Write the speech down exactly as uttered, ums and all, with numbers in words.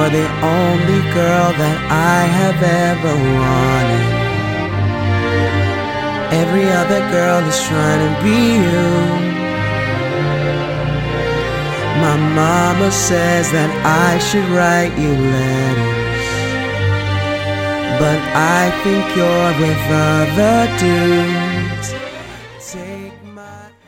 you're the only girl that I have ever wanted. Every other girl is trying to be you. My mama says that I should write you letters, but I think you're with other dudes.